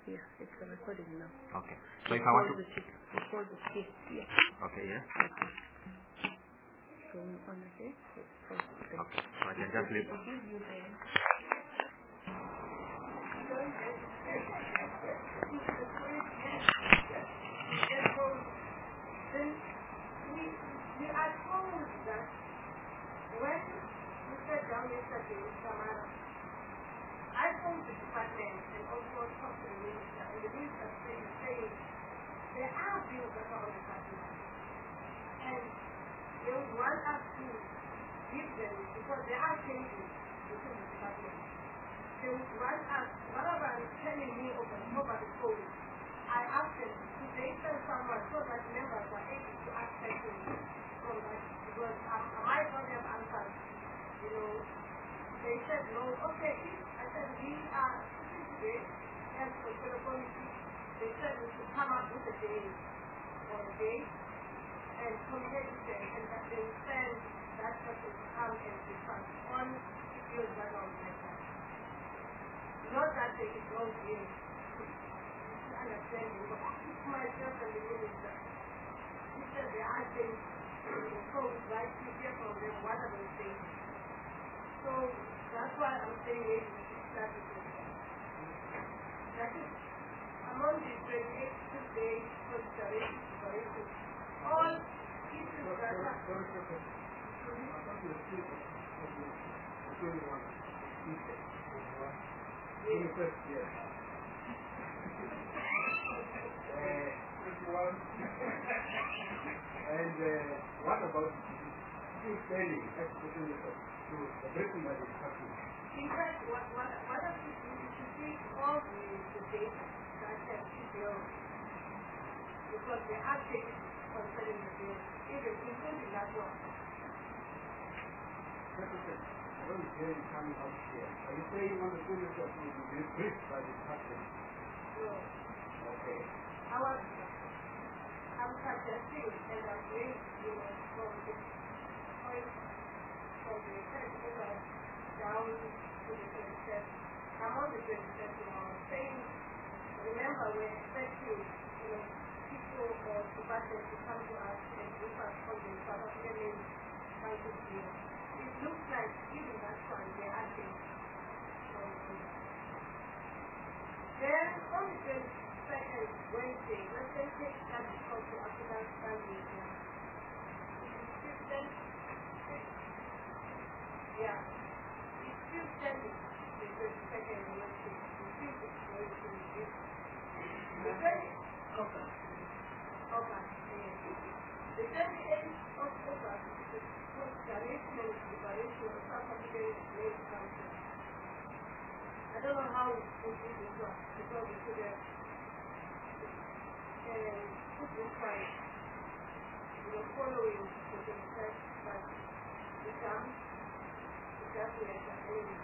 Yeah, it's recording now. Okay. So if I want to... Record the shift, yeah. Okay, yeah. Okay. Going on again. Okay. So I can just leave. Then we are told that when we sat down yesterday in Samara, I phoned the department and also talked to the minister, and the minister is saying there are bills that are on the pipeline, and they would want us to give them because there are changes within the department. They would want us, whatever is telling me over the phone, I asked them to they send someone so that members are able to access it from that because I might not have answered, you know. They said no, okay, I said we are sitting today as a committee. They said we should come up with a day or a day and communicate with them and that they will send that person to come and discuss on issues that are on their side. Not that there is no game. Understanding, but myself and the minister, he said there are things in code, right? You hear from them, what are those things? So that's why I'm saying maybe we should start with this. That is, among the 28 days consideration, all issues that are... Yes. And what about still spending to the breaking by the department? In fact, what does it do? You should take all the data that has CPO because they are taken concerning the bill, even including that one. I don't hear you coming out here. Are you saying on the fullness of will be briefed by the department? No. Okay. I'm suggesting and I'm going from the point from the first over down to the 27th. I'm on the 27th now. I'm saying, remember, we're expecting people or departments to come to us and give us on the South African Council deal. It looks like even that one they are asking. Then on the 22nd Wednesday, Wednesday take that because the African family is still yeah. It's still standing the 22nd Wednesday. The 28th of August is the national declaration of South African Labour Council. I don't know how we put this one because we could have put this time, following the 21st, but we come to calculate that anyway.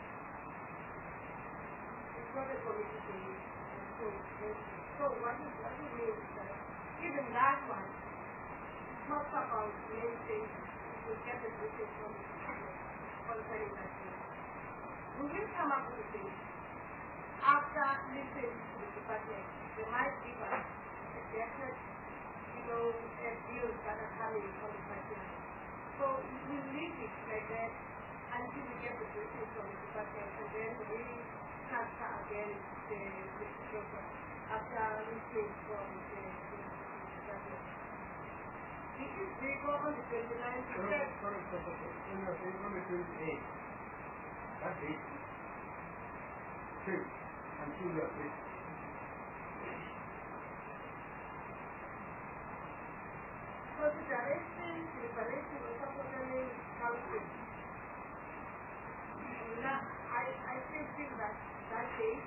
It's not a committee thing, and so what it means is that even that one talks about many things to get the message from the department concerning that thing. We will come up with things after listening to the department. They might give us a definite, deals that are coming from the pipeline. So we leave it like that until we get the message from the department, and then we transfer again the program after listening from the department. This is we go on the 29th. On the 28th. That's it. Until you are ready. So the direction of South African Council. Now, I still think that day,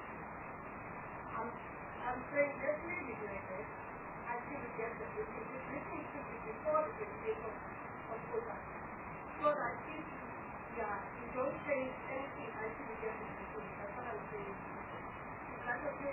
I'm saying let's leave it like that until we get the briefing. The briefing should be before the 28th of October. So that if you don't change anything until we get the briefing. That's what I'm saying. Is that okay?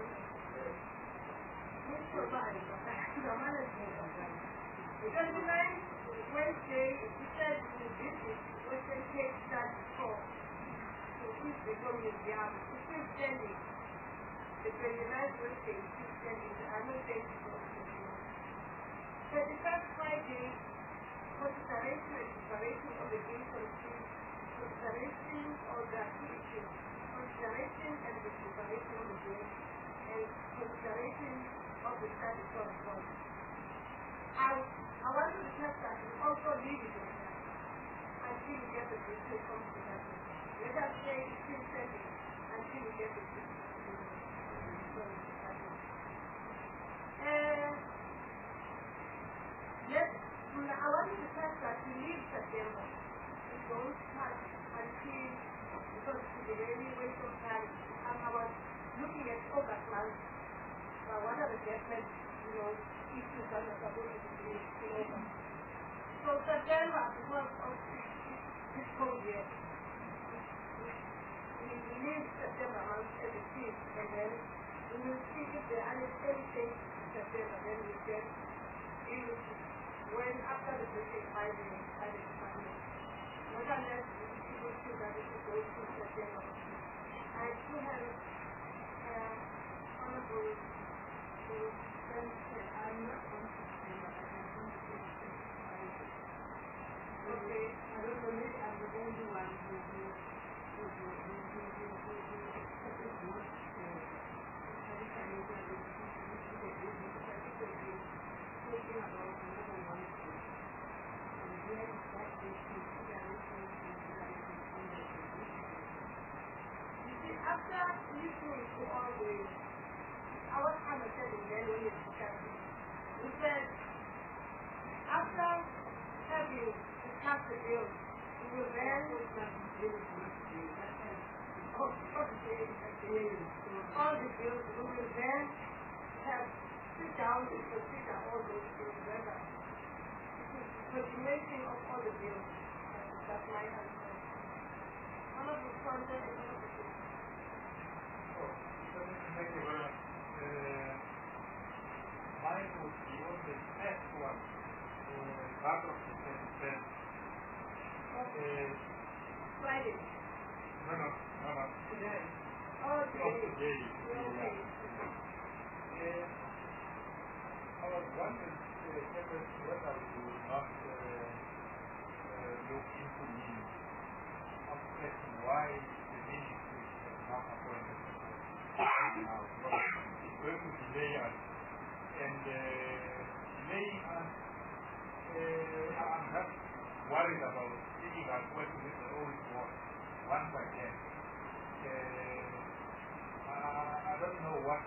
The 29th Wednesday, we said we did it. Wednesday takes that before. So if they don't use the arm, it's still standing. the 29th Wednesday, the annual census of the 31st Friday, consideration and preparation of the games and fees, consideration of the activities, consideration and the preparation of the games, and consideration of the status of the body. I want to request that we also leave it like that until we get the decision comes to that. Let us say it's still pending until we get the decision. I want to request that we leave September. We don't start until, because it's a very waste of time. I was looking at August month. What are the definite, issues that are supposed to be in August? So September, because of this whole year, we leave September month as it is, and then we will see if there are anything in September, then we get when after the birthday, 5 years, not unless people feel that it is going to September. I still have honorable friends that I'm not going to say that I am going to say okay, I don't know, maybe I'm the only one who after listening to all the our understanding then when it's discussing, we said after having discussed the bill, we will then all the bills, we will then have sit down and consider all those bills, whether it is continuation of all the bills. That's my answer. One of the sponsors and one of the bills. Thank you very much. Mine would be on the next one, part of the 27th. Friday. No. Today. Oh, today. Okay. I was wondering whether we would not look into the aspect why the ministry has not appointed now. It's going to delay us. And delaying us, I'm not worried about sitting at work with the old boss once again. I don't know what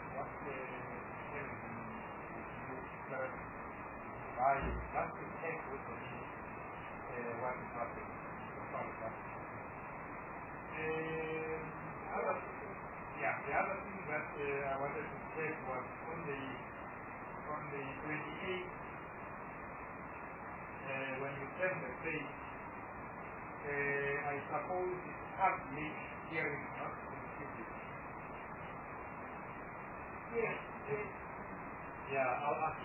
I have to check with the ministry what is happening so far as that. The other thing that I wanted to check was on the 28th, when you send the page, I suppose it's public hearing, not included. Yes. Yeah, I'll ask.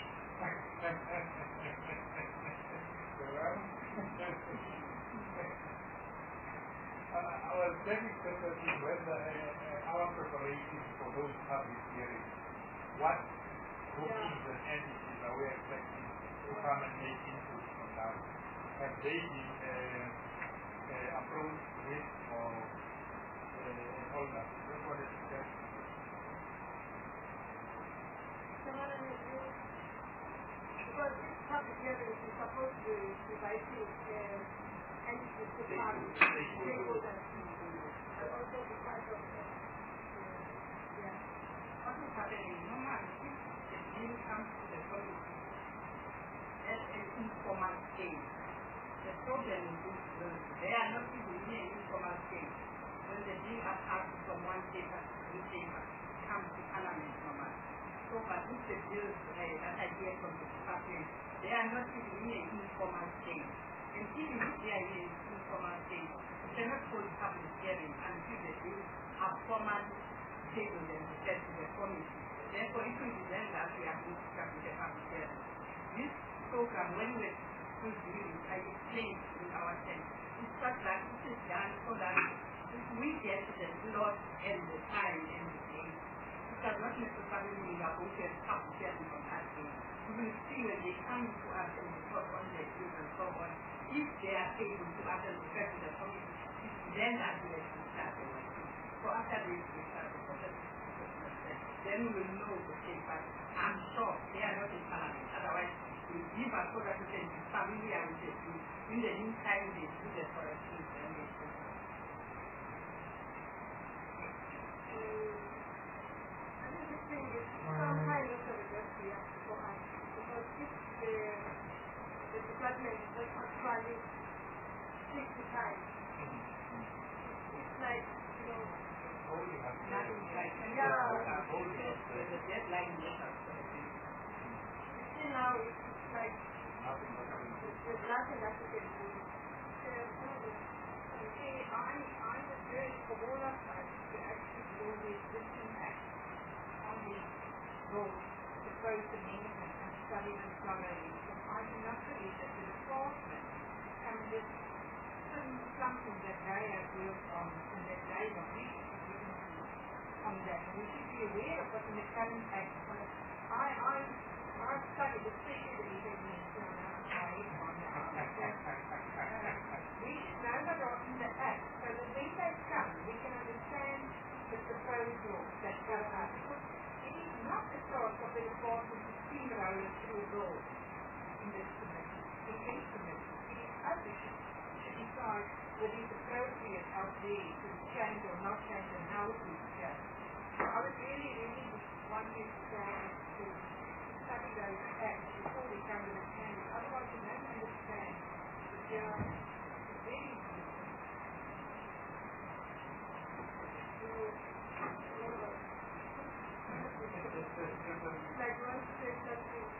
I was very interested whether our preparations for those public hearings, what groupings and entities are we expecting to come and make input on that? Have they been approached with or all that? That's what it says. Because this public hearing is supposed to be inviting entities to come, stakeholders, and also be part of What is happening normally if the bill comes to the committee at an informal stage, the problem is this, they are not even in an informal stage. When the bill has passed from one paper to the paper, comes to Parliament normally. So, but if the bills that are here from the department, they are not even in an informal stage. And even if they are in an informal stage, we cannot hold public hearing until the bills are formally tabled and sent to the committee. Therefore, it will be then that we are going to start with the public hearing. This program, when we do it, I explained in our sense, it's such that it is done so that if we get the slot and the time and the day, it does not not necessarily approaches up to get in contact with. You will see when they come to us and we talk on their skills and so on, if they are able to actually refer to the community, then that will start the working. So after this, we start the process, then we will know, okay, but I'm sure they are not in Parliament. Otherwise, we give us so that we can be familiar with the group. In the meantime, they do the corrections and they do. Another thing is some kind of service here for us, because if the department does actually take the time, it's like, you know, Nothing like there's a deadline later. you see now it's like there's nothing that you can do. You see, I was very Corona side to actually do the existing act on the road, the roads and maintenance and study and thoroughly. But I do not believe that the enforcement can just something that they have worked on and that they don't need on that. And we should be aware of what in the current act. I've studied especially the evidence on we should know what are in the act so that when they come, we can understand the proposed law that go out. Because it is not the task of the department to steamroll it through a law in this committee, in any committee. It is us who should decide whether it's appropriate out there to change or not change and how it is changed. I would really want you to study those acts before we come to the changes. Otherwise, you don't understand the very like one says that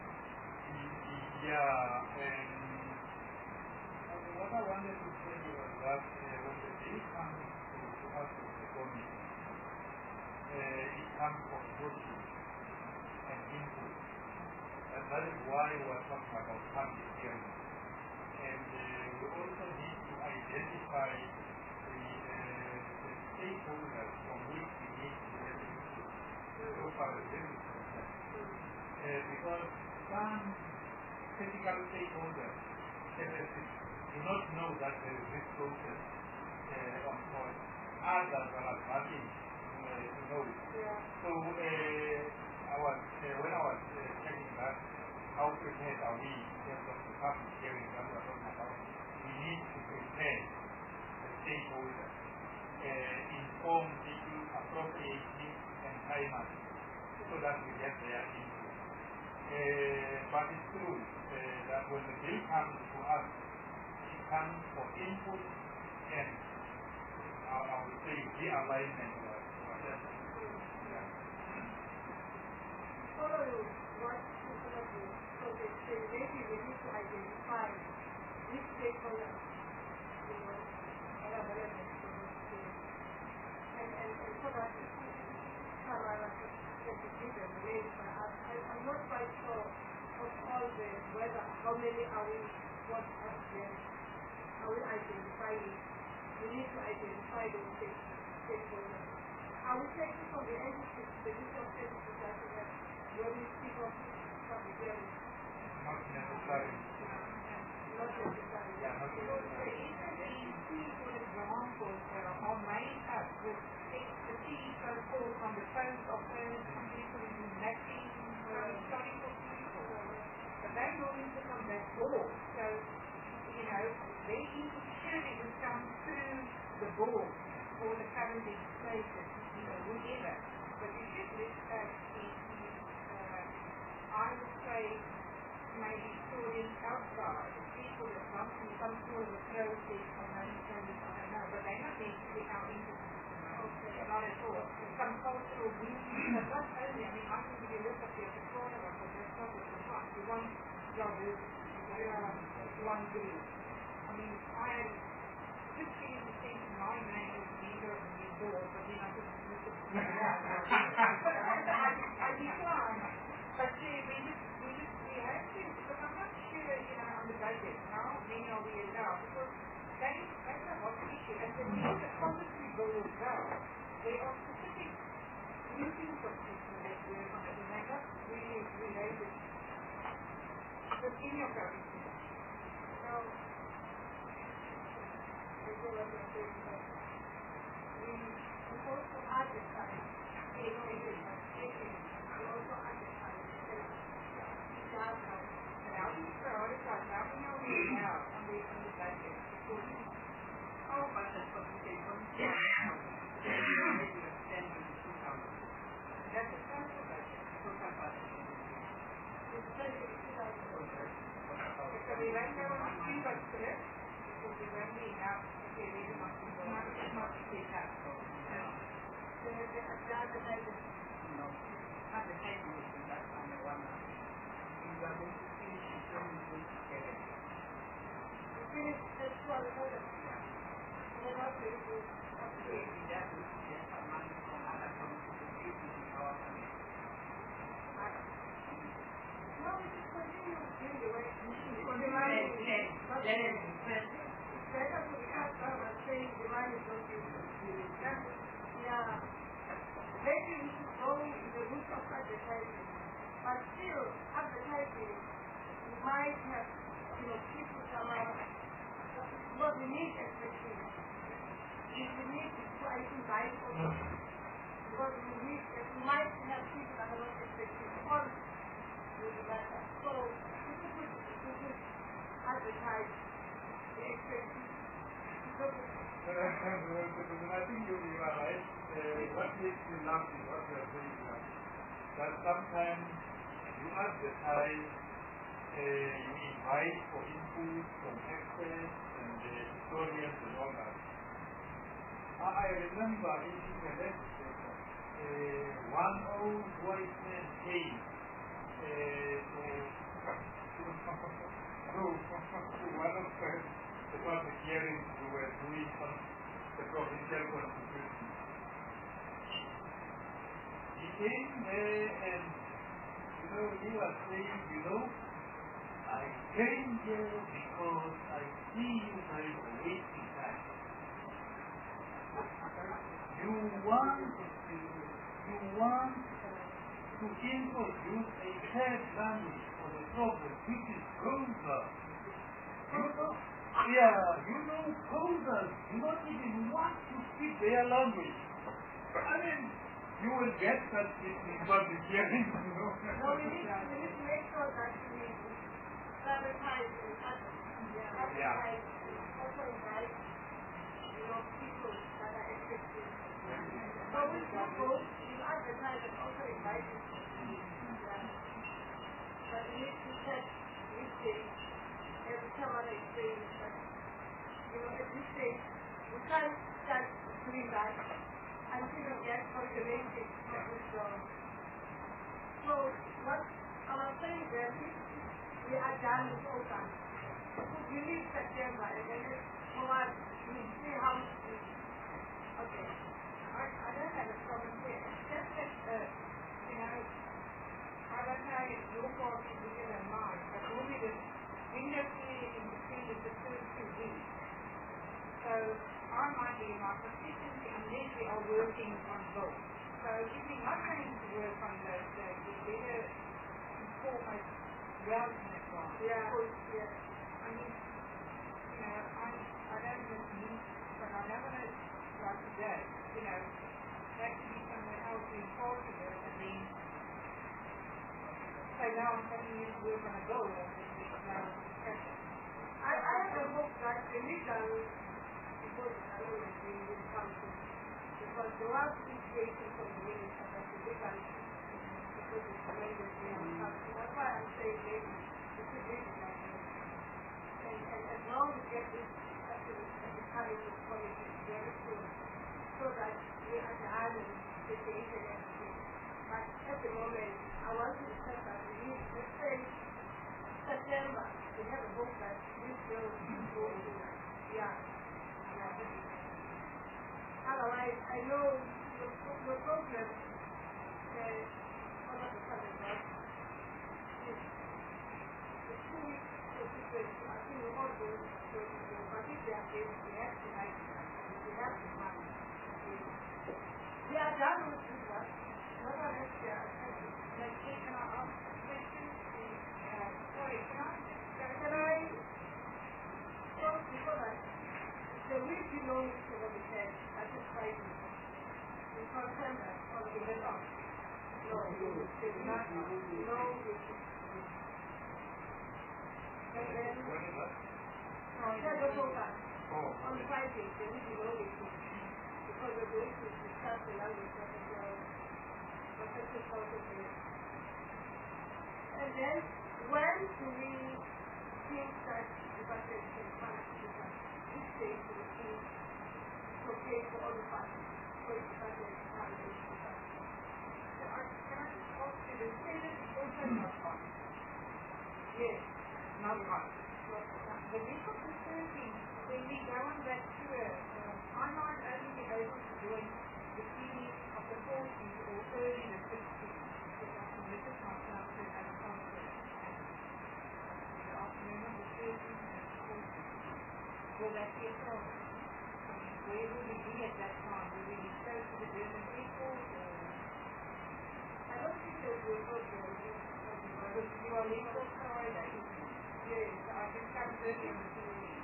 yeah, and what I wanted to say was that when the bill comes to us as a committee, it comes for voting and input. And that is why we are talking about public hearing. And we also need to identify the stakeholders from which we need to listen to so far as this is concerned. Because some critical stakeholders do not know that there is this process on point. Others are advancing to know it. So when I was checking that, how prepared are we in terms of the public hearings that we are talking about? We need to prepare the stakeholders, inform people appropriately and timely so that we get their input. But it's true that when the bill comes to us, it comes for input and I would say realignment or whatever. follow what people are doing. So they say maybe we need to identify which stakeholders, you know, are relevant for this case. And so that Sarah can be given ways for us. I'm not quite sure of all the whether how many are we, what are we identifying. We need to identify those stakeholders. Are we taking from the entities, the different entities that we have? When we speak of public hearing, Not necessarily. not necessarily. Yeah, not necessarily. For example, are made up with expertise so-called from the post office, from people in mapping, from historical people. But they don't need to come back board. So, you know, their input should come through the board or the current legislation, you know, whatever. But you should look at the I would say maybe sorting outside the people that come from some sort of a process or understanding, I don't know, but they don't need to be our interests. Okay. Not at all. Some cultural views, but not only, I mean, I think if you look at the corner of it, that's not what we want. We want diversity, one group. I mean, I had 15% of my name as leader of the new board, but then I couldn't look at I declined. But we have to, because I'm not sure, you know, on the budget, how many are we allowed? Because that's a hot issue. And the need the policy bill as well, there are specific groupings of people that work on it, and they got really related. But in your gravity. So, we also advertise. We also advertise. Now we prioritize. Now we know we now on the budget. Oh, but that's what we say from the regular standing 2,000. That's a council budget. Total budget. It's 20,000. Because we went there on 3 bucks for it. Because we went there now. Okay, we do not take that. So, the advertising. No. Advertising is that number one. We are going to finish it when we go together. We finish this one order. We're not going to Okay, we have to get some money from other companies to pay to our money. no, we just continue doing the way For the money, it's better to be asked about saying the money is not used. Yeah. Maybe we should go in the route of advertising. But still, advertising, we might have, people come out. What we need expectation. We need to try to buy also. Because we might have people that are not expecting all will be better. So, we could advertise the expectation. I think you are right. What makes me laugh is what you are saying now. That sometimes you advertise, you invite for input from experts and historians and all that. I remember in the legislature, one old white man came to one of the public hearings we were doing on the provincial constitution. He came there and, he was saying, I came here because I see you guys are wasting time. You want to introduce a third language for the problem, which is Xhosa. Xhosas do not even want to speak their language. I mean, you will get that in public hearings, No, we need to make sure that we advertise and advertise and also invite, people that are expected. So we can both, you advertise and also invite people. But we need to check which day, every time I say that, at this stage, we can't start doing that until we get confirmation of this law. So what I was saying that we are done with all that. We leave September and then forward, we see how it is. Okay. I don't have a problem here. Just that, advertise no cost to get a mark, but only the industry in between is the first 2 weeks. So our marketing, our consistency, unless we are working on both. So if we're not going to work on those days, we better inform us well in advance. Yeah. Because, I mean, I don't just need, but I never know, like today, that could be somewhere else in Portugal, and then, so now I'm coming in to work on a goal, and there's no discussion. I have a hope that the legal because I always bring this council because the last situation from the minister that the legal because it's tremendously on council. That's why I'm saying maybe we should leave it like this. And as long as we get this having this policy very soon so that we are the island situation and everything. But at the moment I want to discuss that we need, let's say September, we have a hope that this will go to otherwise, I know your problem one of the problems is the 2 weeks situation. I think we all go to but if they are able, we have to write it and we have to find it. We are done with this one. What are next year? No, not no. And then, When is that? that's the total. Oh, On Friday, they need to know it because they're going to discuss the language of the professors out of the. And then, when do we think that the budget can find which stage do we think it's okay for all the parties? So it's budget and family. Can I just ask you, the students also not fun? Yes. Not fun. The week of the 13th, when we go on back to I'm not only able to join the CD of the 14th or early the 16th, because I committed myself to have a concert the afternoon of the 13th and the 14th. Will that be a problem? Where will we be at that time? Will we be close to the German people? I don't think there will be a problem. Because you are legal Friday. Yes, I can come early on the 14th.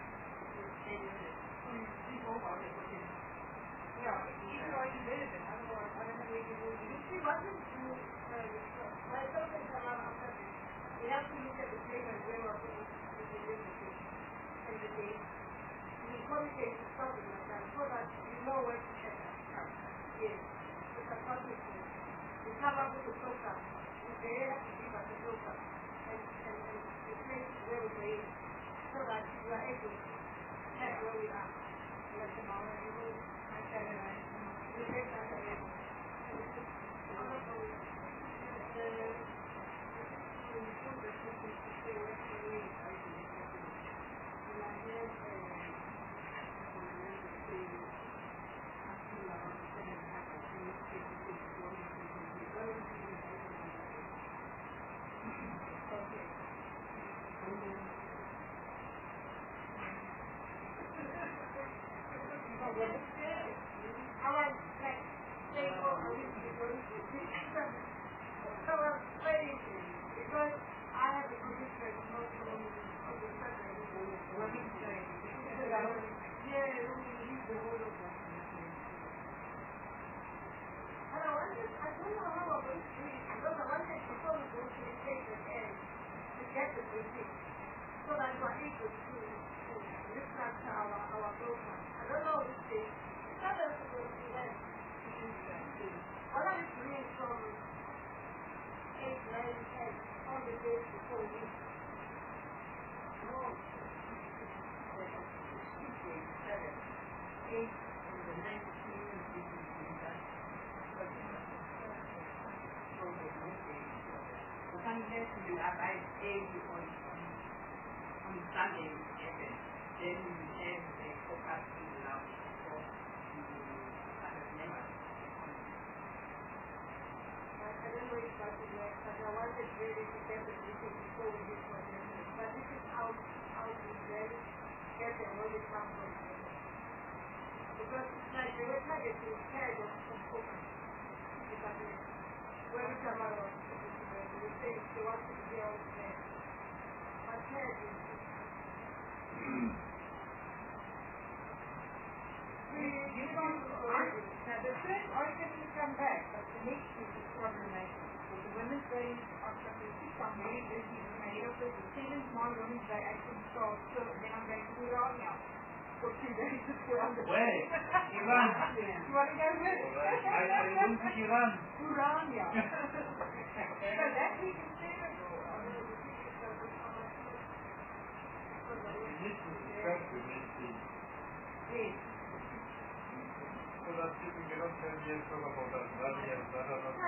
Yeah, either are you there then, otherwise I don't know where you will be. If we wanted to, myself and Salam after this, we have to look at the place and where we're going to the and the date. We communicate with something like that so that we know where to check that. Yes, it's a public thing. We come up with a program. They have to give us a program and the place where we're going so that we are able to check where we are. Like tomorrow, we will Saturday. We take Saturday. Because I have a commitment not to on the Saturday. Yeah, we leave the whole of that. And I don't know how I'm going to do it because I wanted to go to the place again to get the receipt so that we're able to look at our program. I don't know which day. It's not that we're going to then. What are we doing from 8, 9, 10 on the days before we? No. 8 on the 19th and But I'm guessing that I gave you on Sunday, then we have a focus in the lounge for the members. I don't know if that is right, but I wanted really to get the meeting before we did for them. But this is how we then get them when we come from them. Because it's like the website is prepared of some programs. When we come out of we say they want to be all there. But here it is. The first argument will come back, but the next week is problematic. Because the Women's Day on Saturday, I'm very busy with my head office. The 7th March Women's Day actually starts, so then I'm going to do Urania for 2 days before I'm going to Where? Iran. You want to go with? I went to Iran. Urania. So that week is terrible. You need to discuss the main thing. Yes. So that people cannot then just talk about that. That is not.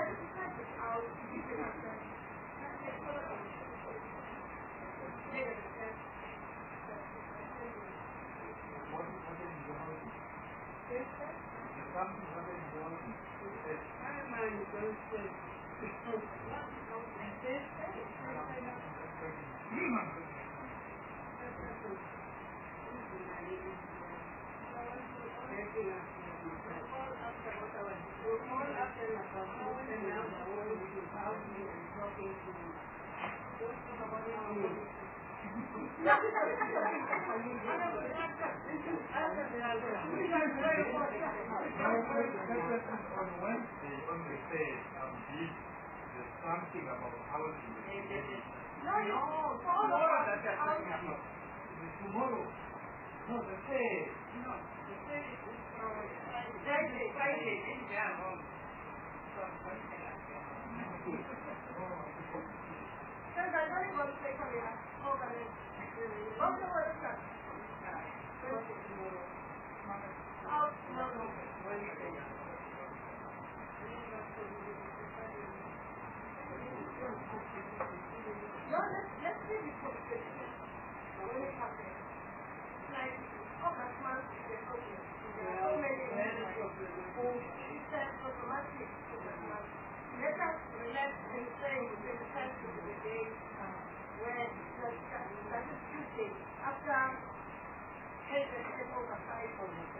What is happening in the house? There's something happening in the house. I don't mind the birthday. On Wednesday, on the stage, something about housing. No, Tomorrow that they're talking about. Tomorrow. No, the day. No, the day is Friday, in their home. Something like that. I don't want to say something like, oh, but don't know what it's got. Oh, no. No, let's give it for the Christian. When it happens. Like, oh, that's my okay. There are so many it's automatic. Let us relax and say within the time of the day when that is Tuesday. After HSM oversight on the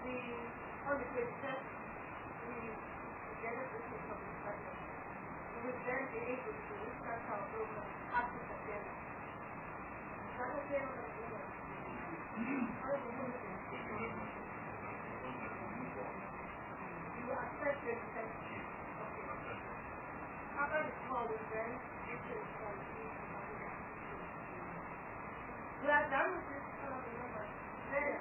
25th, we get a business of the study. We will then be able to start our program after September. Is that okay with us? You accept the extension. After the call with them, we are done with this number. Then,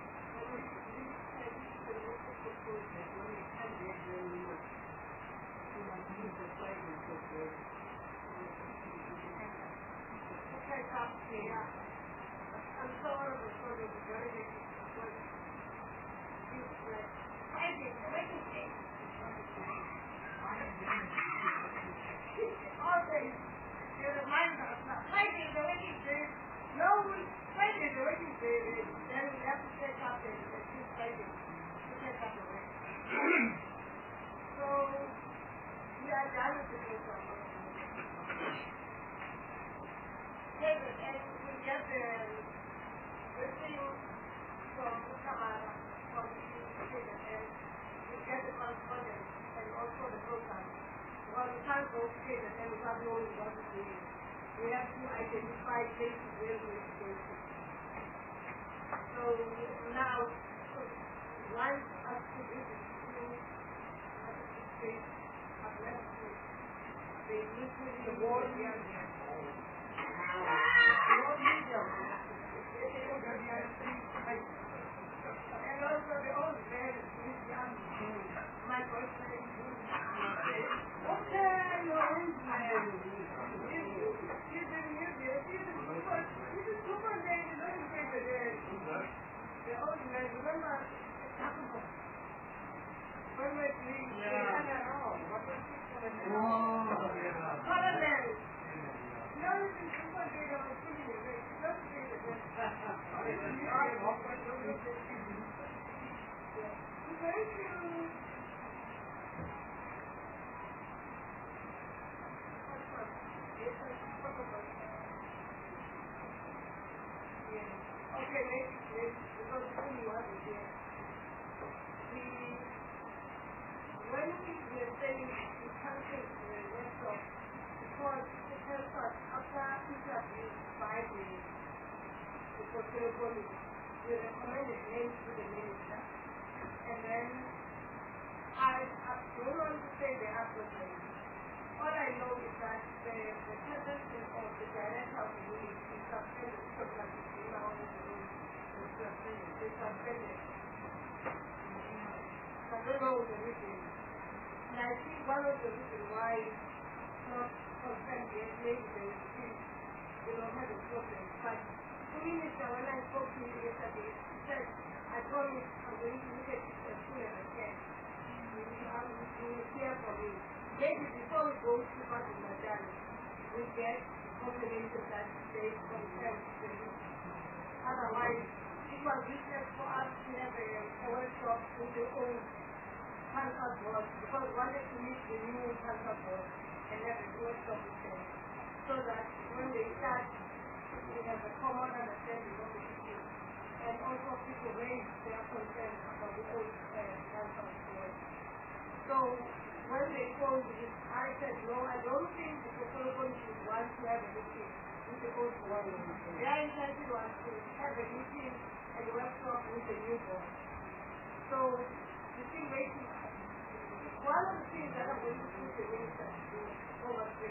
I'm sorry for the very Friday is the working day. No, Friday is the working day. Then we have to take up the Friday to take up the work. So we are done with the program. And we get the thing from Tamara, from the and we get the correspondence and also the program. Well, we can't go to the and we have no what to do. We have to identify places where we are going to. So now, once after this is through, they listen to the war here. And also the old man is young. My boyfriend okay, you're old man. He's been here, he's a super man, he's only been there. The old man, remember, when we had our home, what was it for the man? Color man. The only thing super man, I was thinking of it, he doesn't say the man. Thank you. Okay, because only one is here. When we were saying we can't take the rest of, because it helps us after interview by the portfolio, we recommended names to the minister, and then I don't want to say the applicant. All I know is that the president of the director of the unit is suspended because of the email is suspended. I don't know the reason. And I think one of the reasons why it's not suspended maybe they will still, have a problem. But the minister, when I spoke to him yesterday, he said, I promise I'm going to look at it as soon as I can. You will hear from me. Maybe before we go to part of my journey, we get confirmation that they confirm the otherwise, it was useless for us to have a workshop with the old cancer board because we wanted to meet the new cancer board and have a workshop with them so that when they start, we have a common understanding of the issue and also people raise their concerns about the old cancer board. So, when they called me, I said, no, I don't think the proposal should want to have a meeting with the old board. Their intention was to have a meeting and workshop with the new board. So, the thing waiting, one of the things that I'm going to do the minister to oversee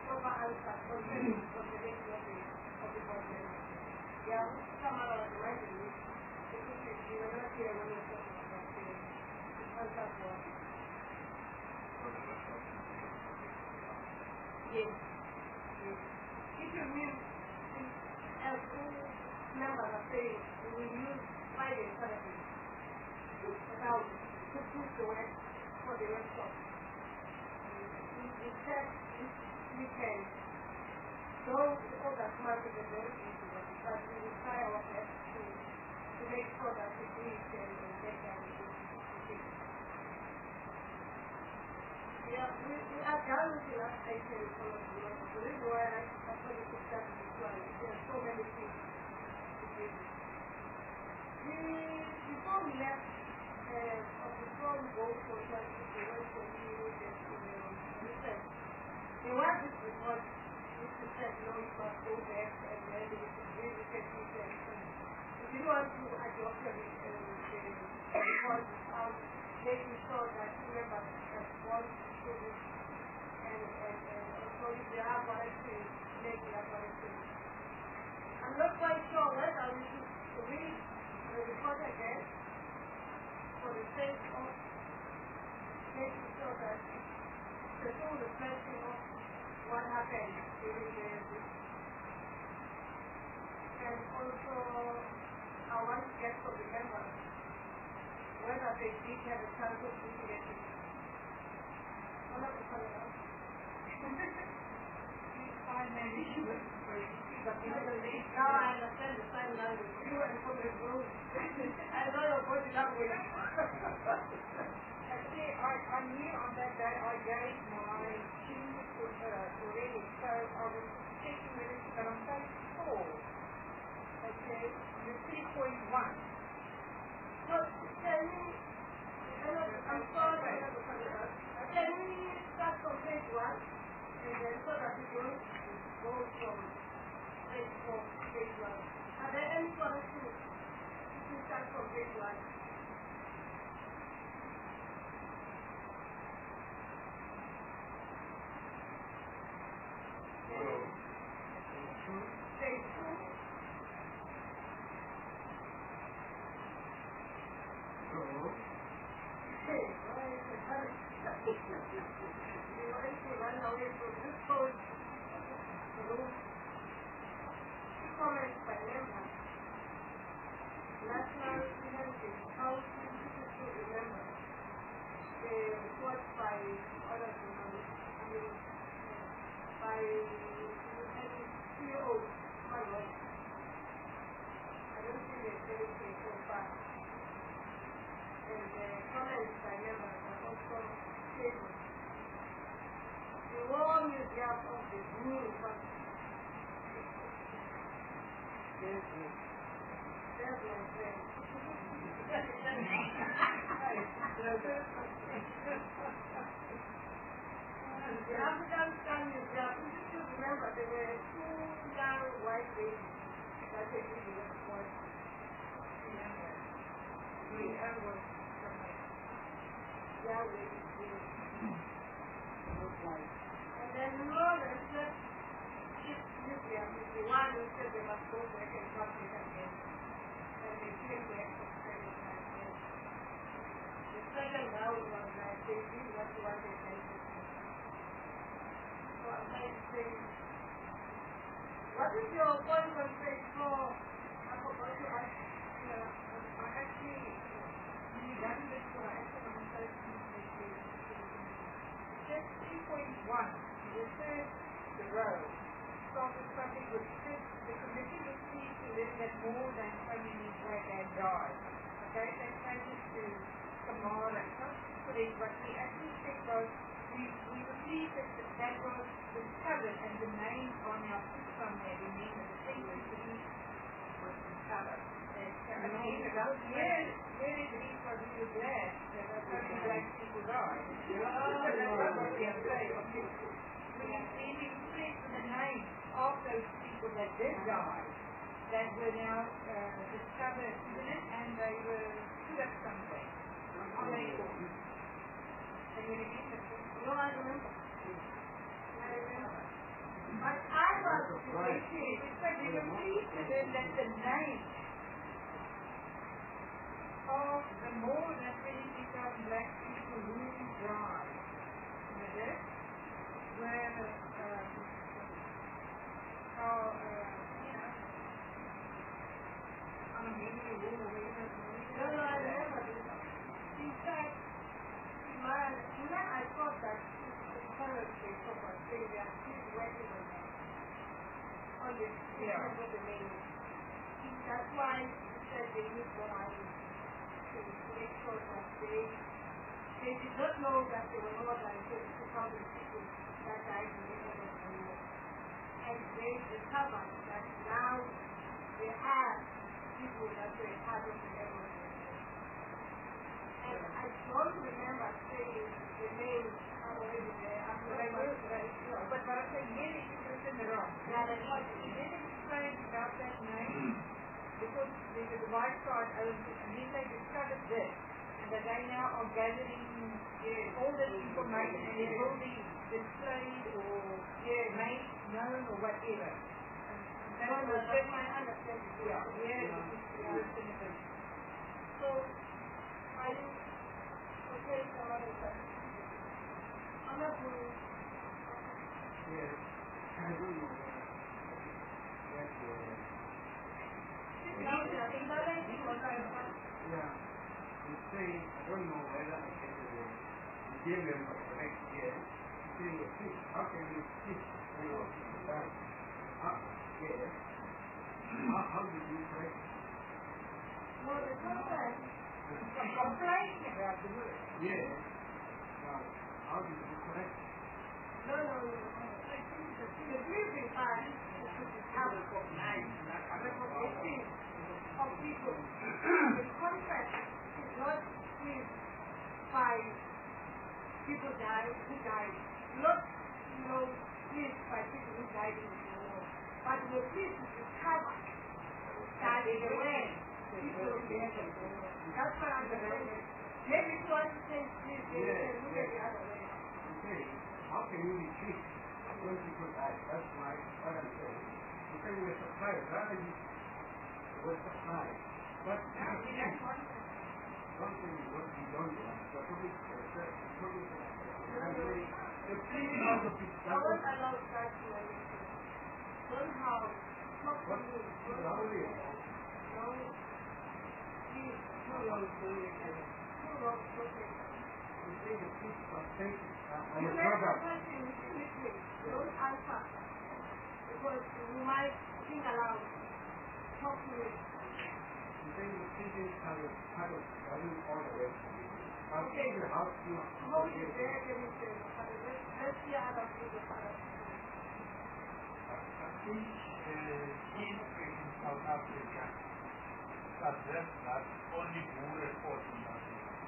proper answer for the next level of the problem. Yeah, some other reminded me, because we were not here when we were talking about the answer for. Yes. If you mean, as all members are saying, we use Friday, Saturday, without to push the work for the workshop. We said this weekend, though all that market is very easy, but we will try our best to make sure that we do it and get that we do it. Yeah, we are done with the last item for the reason why I thought it was that there are so many things to do. Before we left, before we go for the went for there was this report which said no, you must go back and then you can really get these things. If you want to adopt the report without making sure that members have gone through this and also if they are volunteering, make their volunteering. I'm not quite sure whether we should read the report again for the sake of making sure that the full reflection of what happened during the visit. And also, I want to get from the members whether they did have a chance of looking at it. One of the followers. Fine, maybe she was afraid. Now I understand the sign language. You and from the group. I know your body language. Actually, I knew on that day I gave my team already, so I was checking with it, but on page 4, okay, on the 3.1. So, can we, I'm sorry, can we start from page 1, and then so that we don't go from page 4 to page 1. Are there any corrections if we start from page 1? The African Scan Museum, you should remember there were 2 young white babies that they did the report. And then the research museum is the one who said they must go back and publish again. And they came back to spend it again. The second round was like they did what they wanted to do. So I'm like saying, what is your point on page 4? I forgot to ask. I actually done this for check 3.1, the third row. Started something with the committee was pleased to learn that more than so many had died. Okay, that changes to Kamal and Hospital, but we actually checked those. We were pleased that was discovered and the name on our system there, remember the century was discovered. Very brief for you glad that so many black people died. We are really pleased with the name of those people that did die, that were now discovered, isn't it? And they were put up somewhere. On the court. And you remember? No, I remember. I remember. can please then that the name of the more than 20,000 black people who died in the death where I'm giving you a war In fact, when I thought that currently so much, they are still working on the statement of the name. That's why he said they need more money to make sure that they did not know that there were more than 22,000 people that died in the end of the war. And they discovered that now there are people that were part of the end of the war. And I don't remember saying the name already there. But I said, maybe you put it in the wrong. Yeah, that's what He didn't explain about that name because there's a white card and then they discovered this. And that they now are gathering all this information and it will be displayed or made known or whatever. That's my understanding. So, are you okay with some other questions? I'm not going to. Yes, I don't know. Yeah, you say, I don't know whether I can give them for the next year. You say, how can you teach when you are in the bank? Yes. How did you correct it? No, there's no way. Complaining about the word. Yes. Now, how did you correct it? No. I think the briefing part is how it goes. Of people. The contract is not with 5 people who died. Not, with 5 people who died in the war. But the police is covered. That is the way people get it. That's what I'm saying. Maybe if you want to say this, you can look at the other way. Okay, how can you retreat when people die? That's what I'm saying. You say we're surprised. Rather you were surprised. But one thing is what we don't want. The public the feeling of the people. I won't allow that to anything. Somehow, talk to me. No, please. You make a question immediately. Don't answer. Because you might think aloud. Talk to me. You think the teachings kind of running all the way. Okay. How do you Hold it there, let's see other people. I think in South Africa suggests that only who report in that.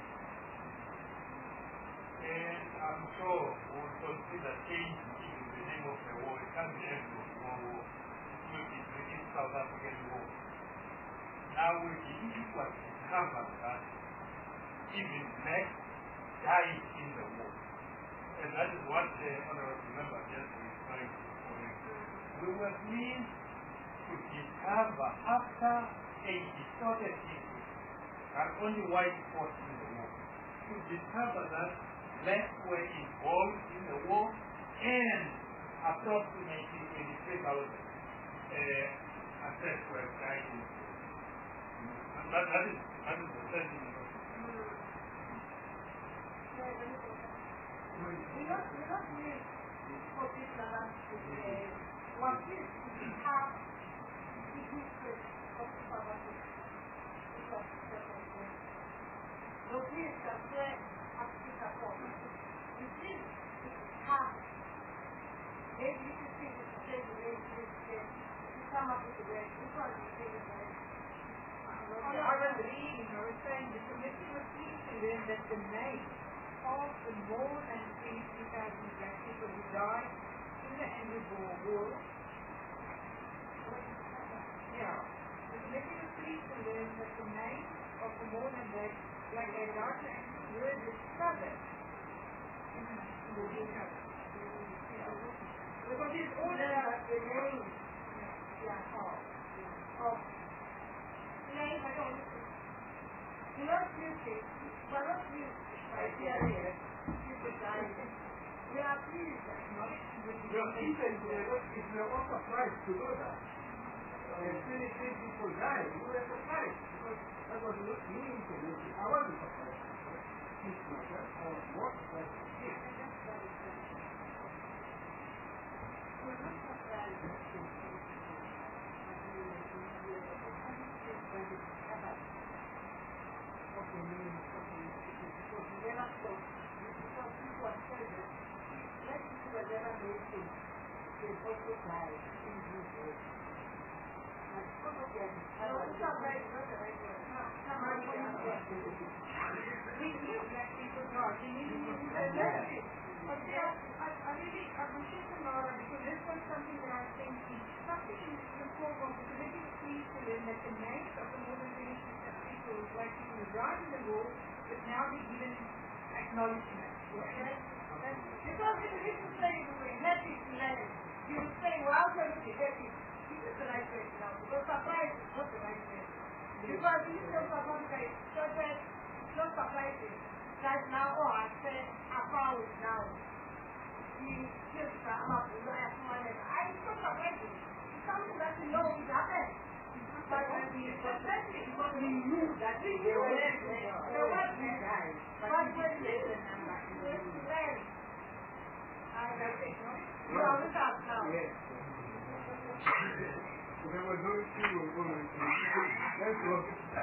And I'm sure we will consider changing even the name of the war. It can't be end of war. It will be British South African War. Now we was discovered that even black died in the war. And that is what the honorable member just referring to. We were meant to discover after a distorted history that only white fought in the war. To discover that blacks were involved in the war and approximately 23,000 assets were died in the war. And that is the sentiment. We don't need for this what is half the history of South Africa. Lo que es hacer Africa forma. This is half. Maybe you can think it's the same way to come up with the way. This one is the same way. I was reading, I was saying the committee was teaching them that the name of the more than 23,000 black people who died in the Anglo-Boer War. Yeah. The committee was teaching them that the name of the more than black they died in the were discovered in the war. Because it's all about the name. Yeah. Oh. Yeah, I don't listen. You know, music, but not music. Right here, people dying. We are pleased. If we are all surprised to know that, 23 people died, we were surprised because that was not new information. I wasn't surprised. I was more surprised. Acknowledgement. Okay? Because if you used to say we're happy to land, you would say, welcome to happy. This is the right way now. Because surprise is not the right way. Because if you say surprise, it's not surprising. Like now, I say, I found it now. You just come up with that one. It's not surprising. It's something that you know is happening. But when we especially because we knew that we knew it, there was no guy. But when we ran, that's it, no? You are with us now. Yes. There was no issue of going to. Let's go.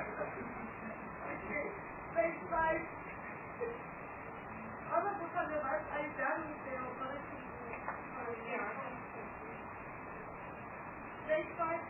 Phase 5. Other people are you done with the operation? Phase 5.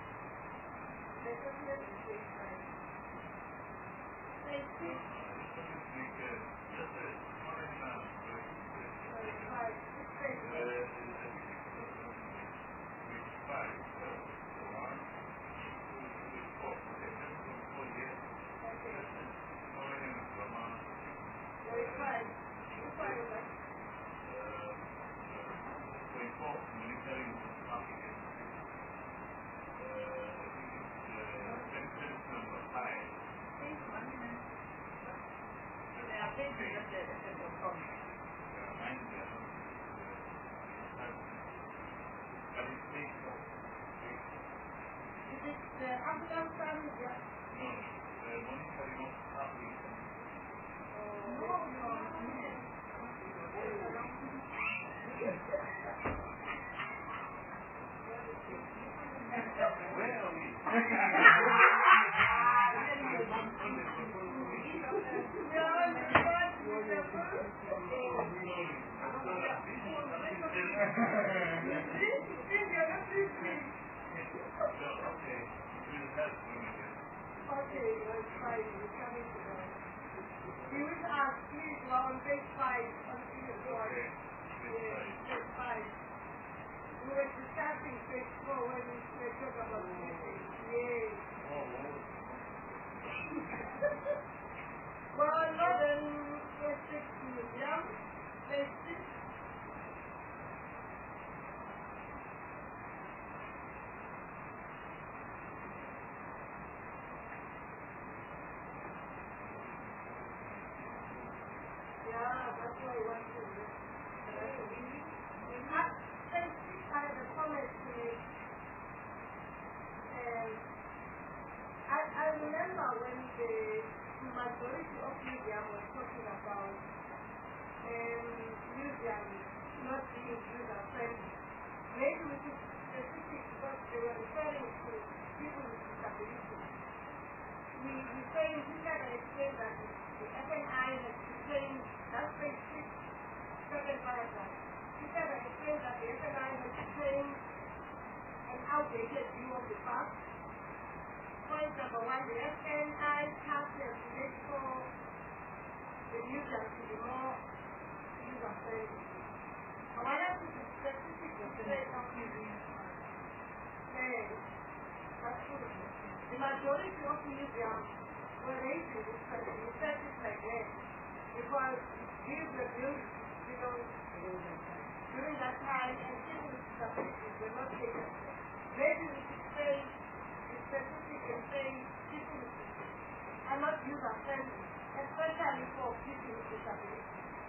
say, specific and say, people cannot use our friendly, especially for people with disabilities.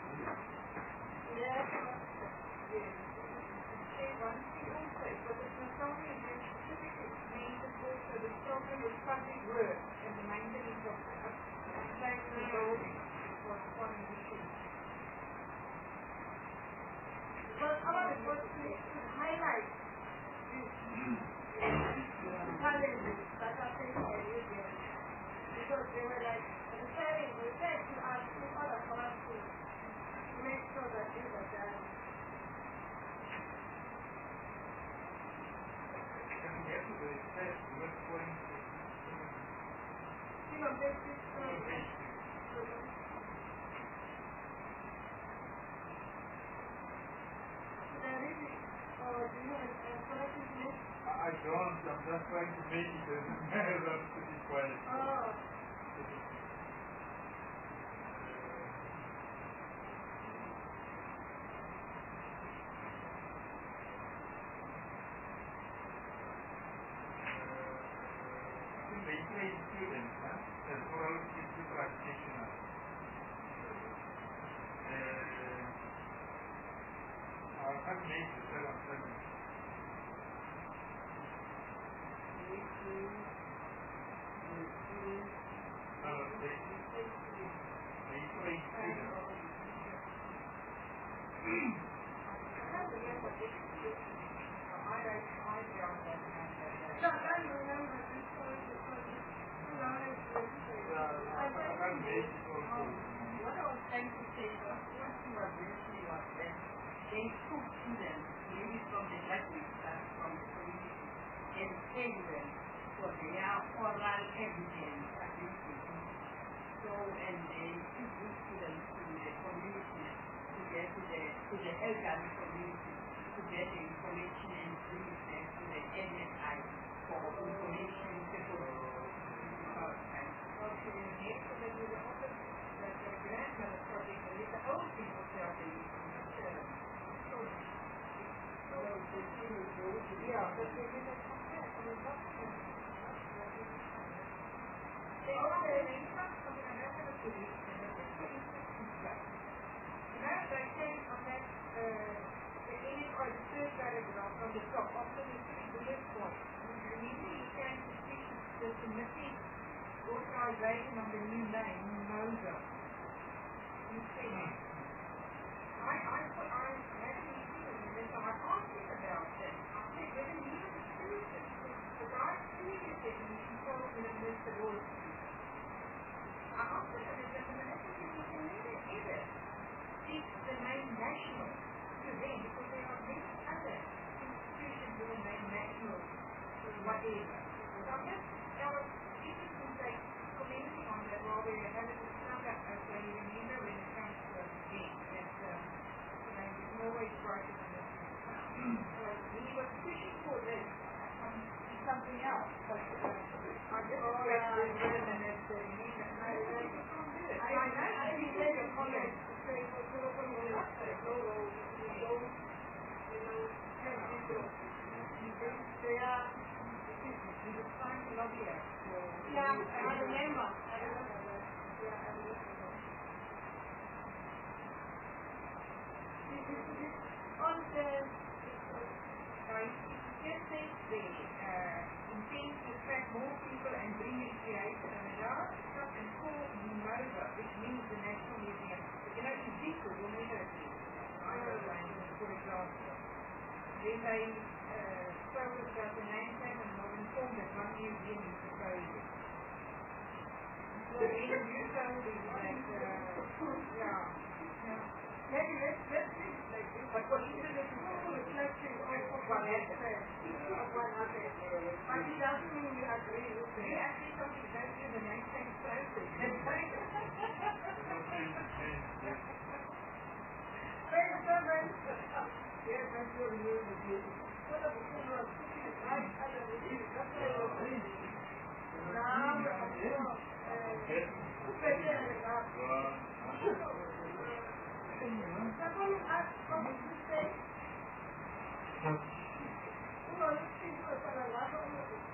Yes. Yes. Say one thing also, but the Smithsonian is specifically named also the problem with public work and the maintenance of like the building was one of the issues. But our report should highlight this challenges that are faced by Israel, because they were like referring to us in order for us to make sure that these are done. I don't, I'm just trying to make it as relevant to this question. Oh. The Israeli students, as well as the practitioners. I have made the 7-7. What I was trying to say was, what you were mentioning was that they took students, maybe from the graduate class, from the community, and trained them for their oral evidence against the people. So, and they took these students to the community, to get to the elderly community, to get the information and bring it back to the NSI for information technology. Okay, so then we were also the grandmother project, and the old people felt they used to so the thing is, yeah, but they didn't come back. They also come from the American police, and they came on that, the image or the third paragraph from the top, after the three bullet points. Immediately you can see the committee authorization on the new name, MOSA. You see, I had a meeting with this, so I asked him about it. I said, whether he was a student, the guy previously, he told me that Mr. Lord. I asked him, and the minister said, you can never ever speak the name national to them, because there are many other institutions with the name national, whatever. So I guess that was commenting on that while we were having this conduct, so you remember when it comes to a game, that it's always broken on this. So he was pushing for this something else, but I just read and it said, I think they can comment to say, they are he was trying to lobby us. Yeah, I remember. On the just says they intend to attract more people and bring recreation and there are stuff and call MOSA, which means the National Museum. You know, in Zico, you'll never see for example. Then they spoke about the name tag and was informed that one museum is proposing. So then you told me that, maybe let's legislate this, but what is the reflection of what happened, of what happened. But it doesn't mean we agree with it. We actually thought it goes through the name tag process. Yes, I'm sure you will be. What are the children of I don't believe that's why you're crazy. Now, someone asked from the state, who are looking for a lot of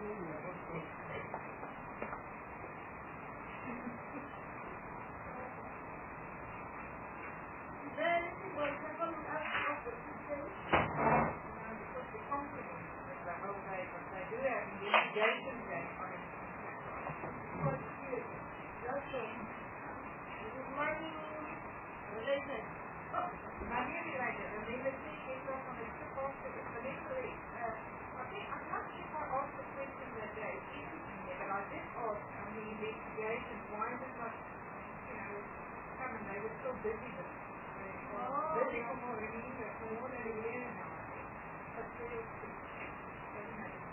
Then it was second of the system. Because the confidence is the whole day, but they do have investigation going on. What is just it is money related. Money related, and they will see if they're going to ship off to the police. I think I'm not sure if I asked the question that day, but I did ask on the investigations, why is it not, come and they were still busy with it. Busy for more than a year now. But seriously, doesn't matter.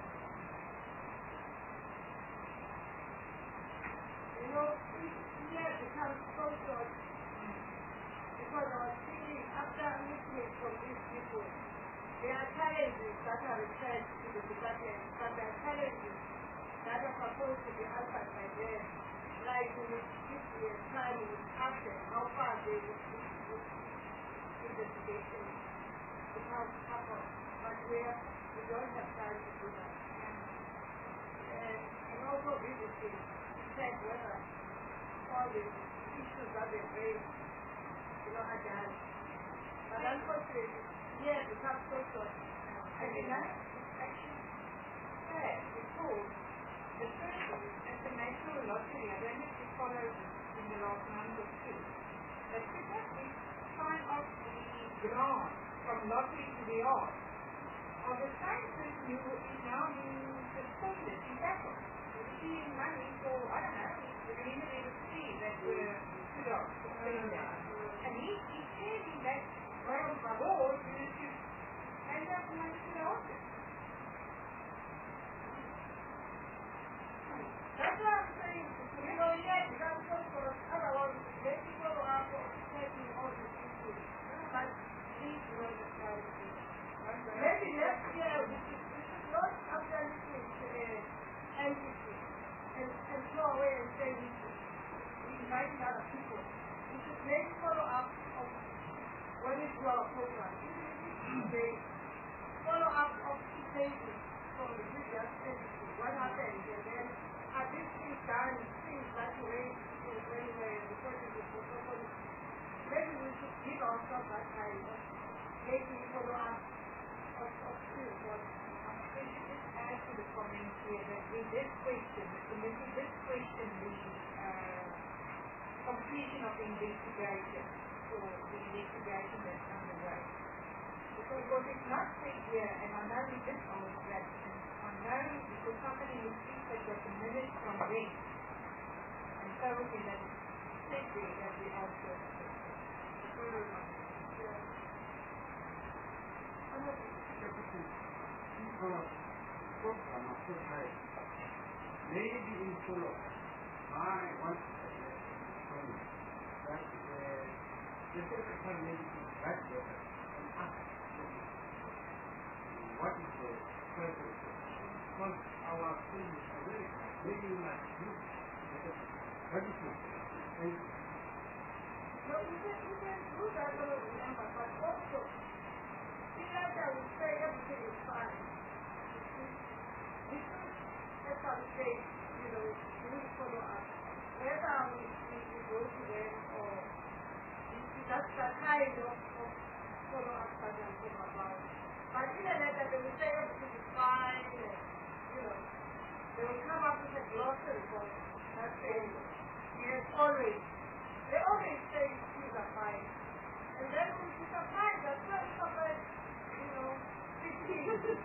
Here becomes so short because I was thinking after listening from these people, there are challenges that are returned to the department, but there are challenges that are supposed to be answered by them, like in this time with action, how far they investigation becomes happen, but we don't have time to do that. And also visiting to check whether all the issues that they raise, are done. But unfortunately, yes, it becomes so short. I mean, that's actually sad because the person at the National Lottery, I don't know if you followed in the last month or two, they could not sign off the grant from lottery to the art. Or the same person who is now being suspended in battle, receiving money for, I don't know, the preliminary fee that were put off for spending. And he's telling that from the board, you should end up money to the office. That's what I'm saying. Yes, that's so short. Otherwise, let people are taking all these issues. But please do understand. Maybe next year we should not after listening to the NCC and go away and say we invite other people. We should maybe follow up on when we do our program. They follow up of cases from the previous NCC. What happened? And then are these things done, things that you raised when we were reporting the protocol? Maybe we should give ourselves that time of making follow up. I should just add to the comments here that we did question, the committee did question the completion of the investigation or the investigation that's underway. Because it's not said here, and I know we did ask that, and I know because somebody in the street that got the minutes from them, and so it is that said there that we asked those questions. Maybe in follow, I want to say that the secretary maybe to write letter and ask what is the purpose, because our thing is very high, maybe we must do what is it? Well, we can do that, remember, but also, I would say everything is fine. That's how we say, we need to follow up. Whether we go to them or that's the kind of follow-up that I'm talking about. But in a letter, they will say everything is fine, they will come up with a glossary for that saying, yes, always. They always say things are fine. And then when things are fine, that's why it's not like, 15.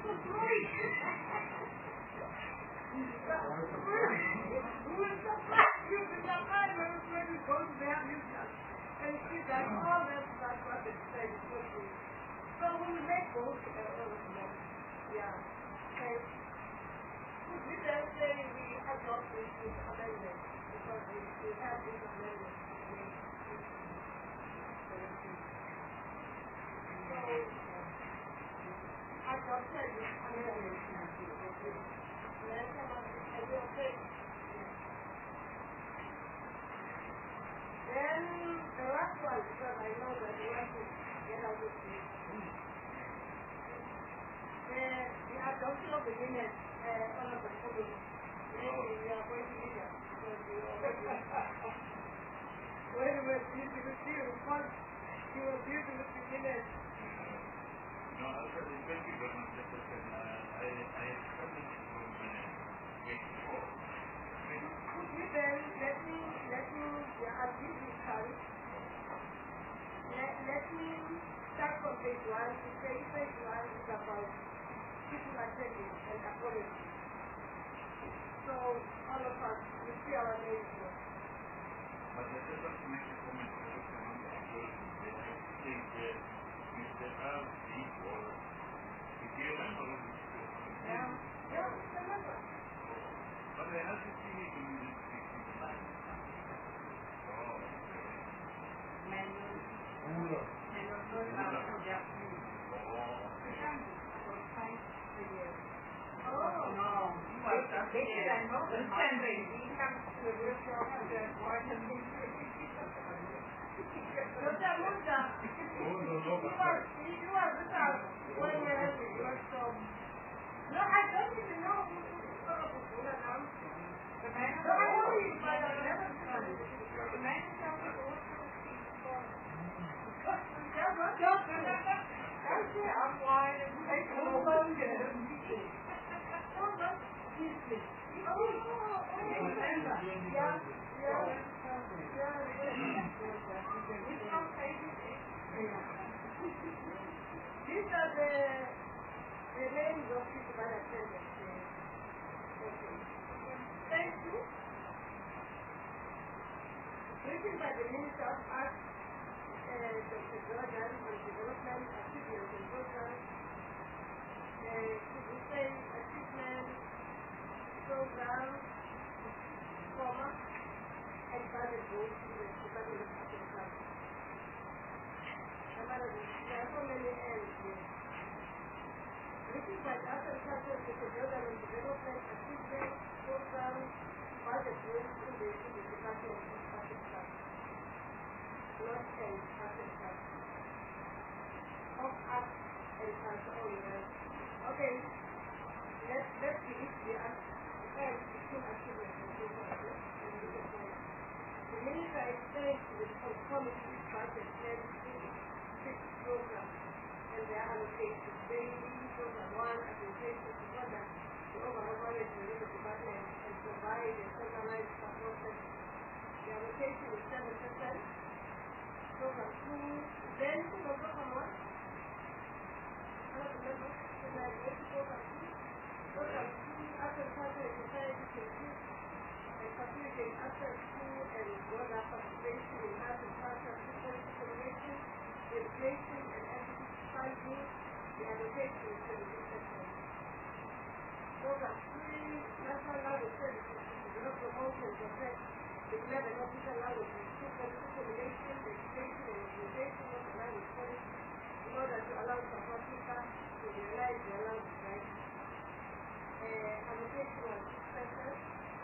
Who is surprised? You can surprise when you go to their museum and see that all that's what they say. So we will make both all of them. Yeah. Okay. We then say we adopt this amendment because we have this amendment. So adopted this amendment. Then the last one, because I know that you want to get out of this. The adoption of the minutes one of the photos. Maybe we are going to meet us because we already when we were busy with you, he was busy with the village. No, actually, thank you very much, Dr. Sen. I accepted it from 24. Could you then let me I'll give you time. Let me start from page 1. You say page 1 is about people attending and apology. So all of us will see our names here. But I just want to make a comment to Dr. Manda apology. I think Mr. R.D. or if you remember what it was. Yeah, remember. But I have to see it in this 69. Oh, No, I don't even know who is going to do that now. The man? No, I know he is, but I never done it. The man is coming over to actually, I'm flying and taking a load again. So much business. These are the names of people that attended. Okay. Thank you. Written by the Minister of Arts, Dr. Jordan, on development, achievement, and program. Achievement, program, and budget goals to the Department of Arts and Culture. There are so many ends here. Written by Dr. Jordan, Dr. Jordan, on development, achievement, program, budget goals to the Department of Arts and Culture. Not and Arts and Culture. Of Arts and Culture, oh yes. Okay, let's begin the and between achievements and program. The minister explained to the committee budget and 6 programs and their allocations. Daily, program 1, application to product, the overall management of the department and provide a centralized support center. The allocation is 7%. Program 2, then program 1. Program 2, agriculture and society to improve and facilitate access to and broader participation in agriculture, frequency generation, education, and equity funding. The allocation is 17%. Program 3, national language services to develop, promote, and protect the 11 official languages, frequency combination, education, and implementation of the language policy in order to allow South Africa to realize their language rights. Allocation was 6%.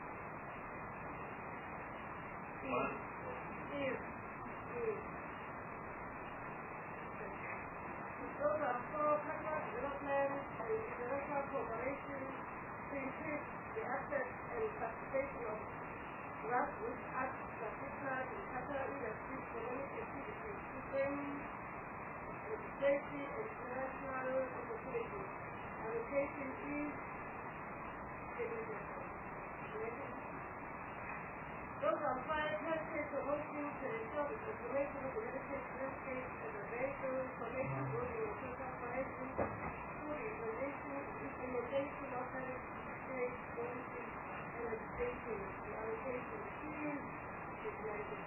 Program 4, personal development and international cooperation to increase the access and participation of grassroots arts practitioners in cultural industries, economic activities, training, safety, and international opportunities. Allocation is 7%. Program 5, healthcare promotion to ensure the transformation of the medical landscape as a vehicle, information, building and social connection, through the implementation of health policy and education. The allocation is 9%.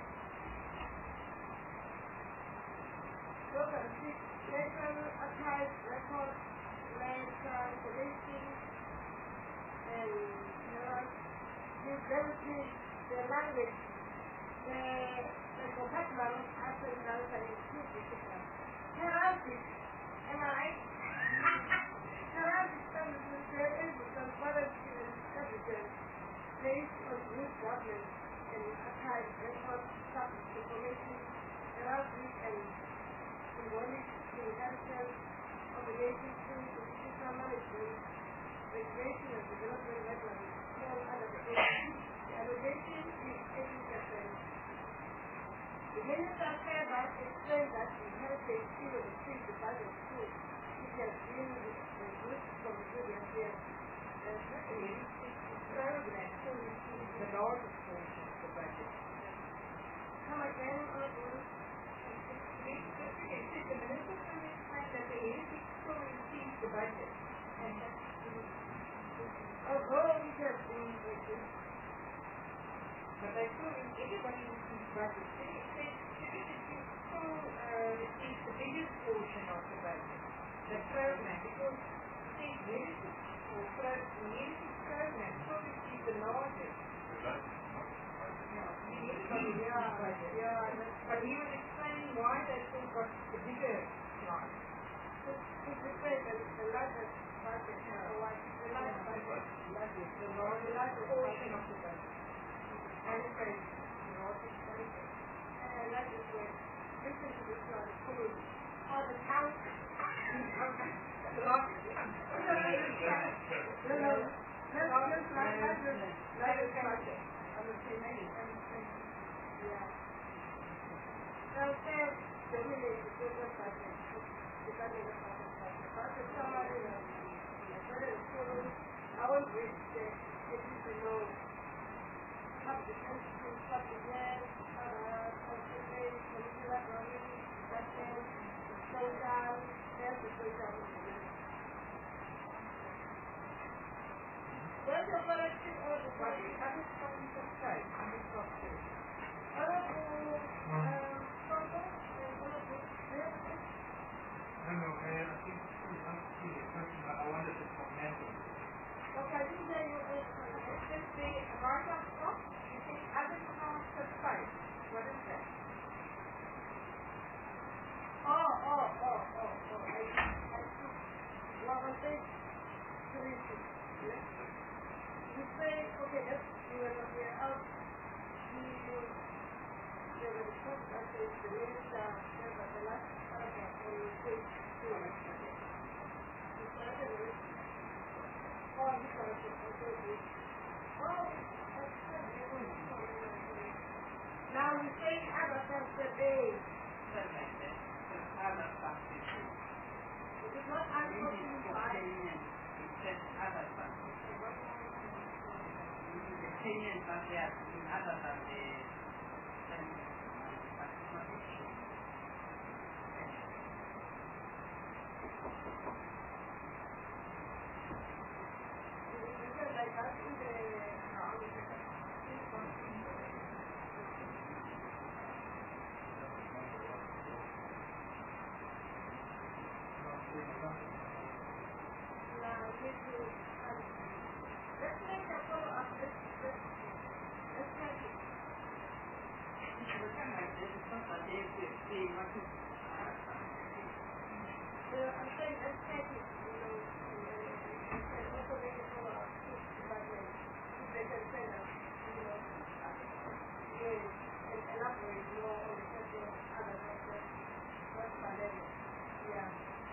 Program 6, national archives, records, land information, and developing the language, the vocabulary, African and inclusive. Heraldic, am I right? Heraldic services there is transparency and evidence based on good governance and archive records, subject information, heraldic and symbolic inheritance, obligations to institutional management, regulation and development regularly small allocation. The allocation is 80%. The minister thereby explained that the heritage still exceeds the budget school, which has been reduced from the previous year. It's program to receive the largest portion of the budget. Come again, The minister explained that the heritage still receives the budget. And that's although it has been reduced, but I still everybody receives budget. They still receive the biggest portion of the budget. The program, because the heritage program still receives the largest. But he was explaining why they still got the bigger part. it's the same as the largest budget, the largest budget, The largest portion of the budget. And it's very largest budget. and that is where, listen to this one, cool. All the counts, The largest budget. Where's your collection or the But it hasn't come to say. I'm just not sure. No, I think you asked me a question, but I wanted to comment on it. Okay, you say you It's just the right up top. You see, other parts of space. What is that? I see. Well, I think three things. You say, okay, that's you're out. You're going to talk about the minister, but the last paragraph on your page 2. You started with, you started with, that's good. Now you say other than the day. Something like that. The other something. It is not unfortunate by It says other something. The opinions are there in other than the let's make a follow-up. Let's make it. I'm saying let's take it, also make a follow-up to the department. If they can say that, and elaborate more on the question of other factors, not pandemic. Yeah.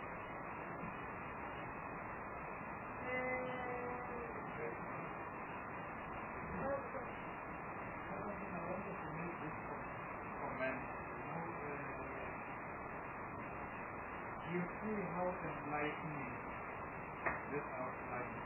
You see how enlightening this outline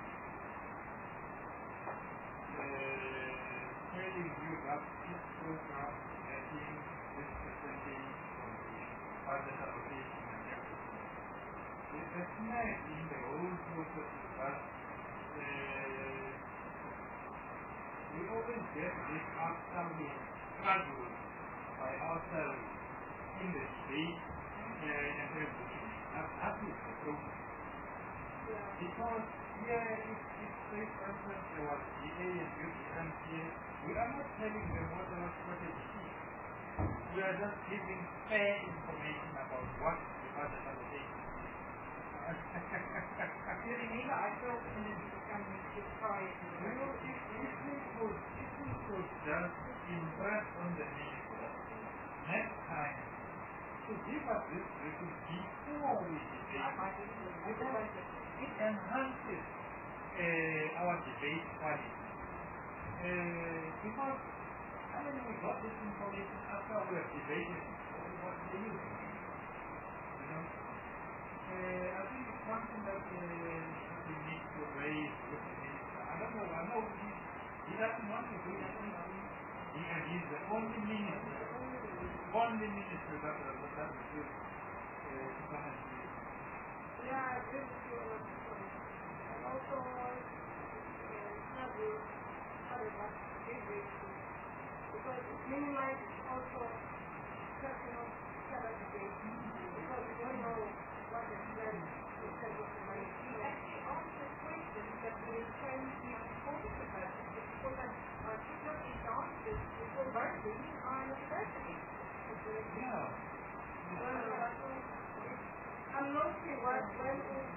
telling you that this program getting this percentage from the budget allocation and everything. The snag in the whole process is that we always get this after we struggle by ourselves in the street and everything. That is the problem. Because here, if say for instance there was GA and UPM here, we are not telling them what our strategy is. We are just giving fair information about what the budget allocation is. I felt in it becoming surprised. If we could just impress on the minister next time to give us this briefing before we debate, it enhances our debate quality. Because I mean, we got this information after we have debated what they use. You know? I think it's one thing that we need to raise with the minister. I don't know, I know he doesn't want to do it. He's the only minister that refused to come and do it. Yeah, I agree with you on this one. And also, because it minimizes also personal debate, because we don't know what the plan in terms of the money. You actually asked the question that we are trying to be important about it, because people in dances before birthing on a birthday. Yeah. I'm noticing when I'm noticing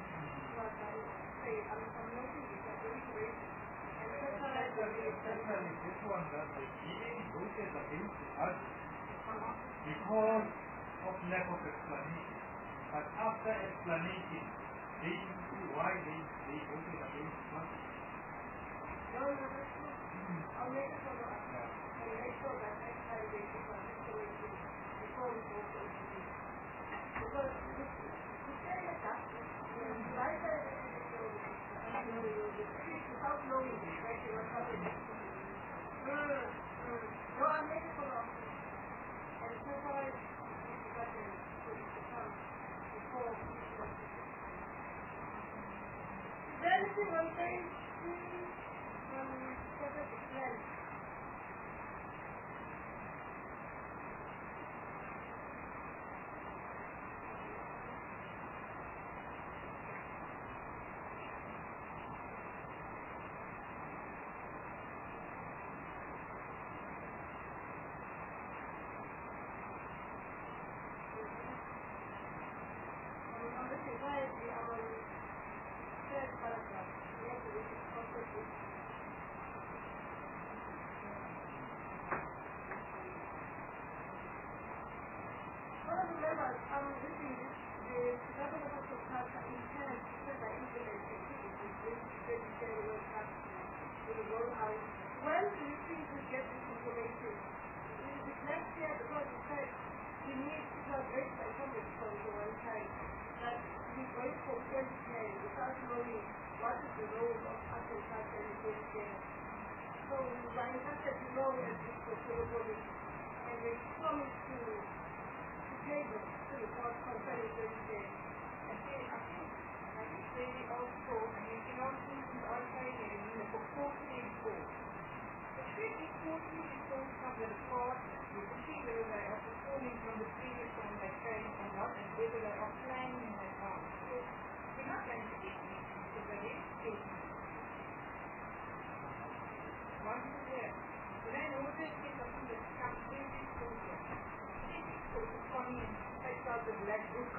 this very especially this one that the GA voted against the budget because of lack of explanation. But after explanation, they see why they voted against the budget. I'll make a follow-up. And make sure that next time they give us information before we vote on the meeting. Because it's very attractive. Like without knowing exactly what's happening. No, I'm making a follow-up. And so far, it's discussion to come before we vote. Is there anything on page 3? Strategic plan. When do you think we get this information? Is it next year? Because you said you need to have raised by somebody from the one time that we wait for 2010 without knowing what is the role of agriculture in 2010. So by that you know that this was globally and they promise to pay them to the court concerning 2010. I think they also, you can also use the archive in the quarterly report. The quarterly report from the report, you can see whether they are performing from the previous one they carried or not, and whether they are planning in advance. So we're not going to get these because they are statements. Once it's there. So then over there, get something that comes very closer. Very closer coming and takes out the black book.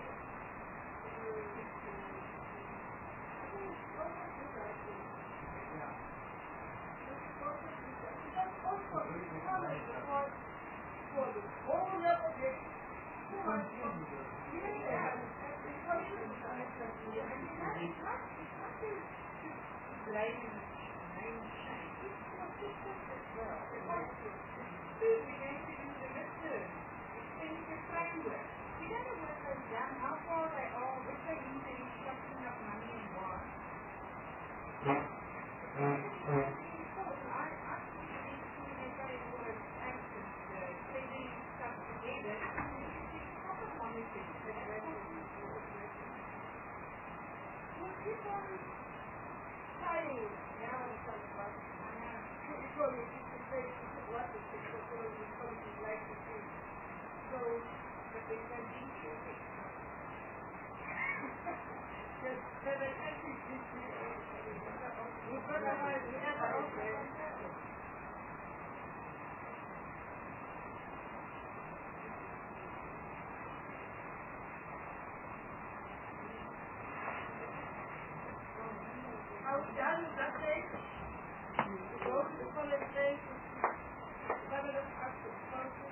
How far they are, which they need to instruction of money and what. Are we done with that stage? We go to the comment stage, level of action responses.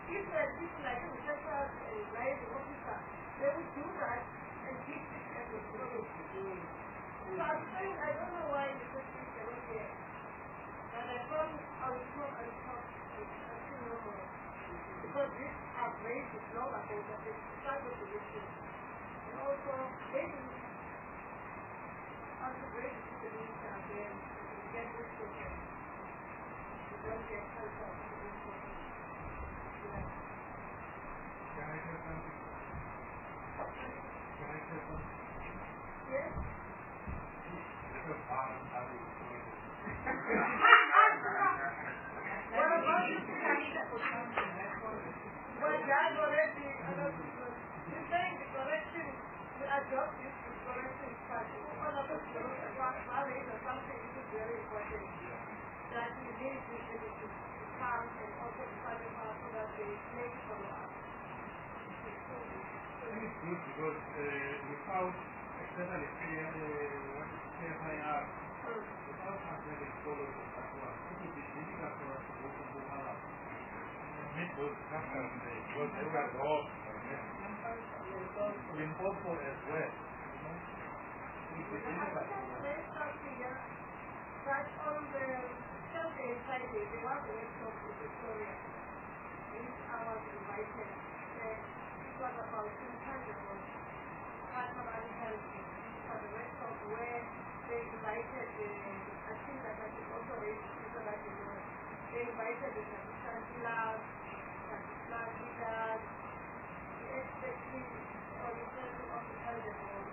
if people like the central liaison officer, they would do that and keep it as a policy. So I'm saying I don't know why the secretary cannot hear. And I thought I would talk and talk until no more. Because this have raised it long ago that they started to listen. And also, maybe after breaking the minister again, we get this problem. We don't get help out of this problem. Can I say something? Can I say something? Yes? This is part of how we do it. What about you? Well, Jan already, you're saying the correction, we adopt this, the correction is passing. One of us knows about marriage or something, this is very important. That we need to come and also the family part so that they make follow up. It's good because without externally CFIR, without having followed that one, it would be difficult for us to go to Buhala and meet those customers because they were all impossible as well. It would be difficult. But on the Thursday and Friday, there was a workshop in Victoria. I was invited. It was about 200 of customer intelligence. It was a workshop where they invited I think that I should also raise so that you know. They invited the assistant dealers, assistant leaders, the expertise on the service of the elder board.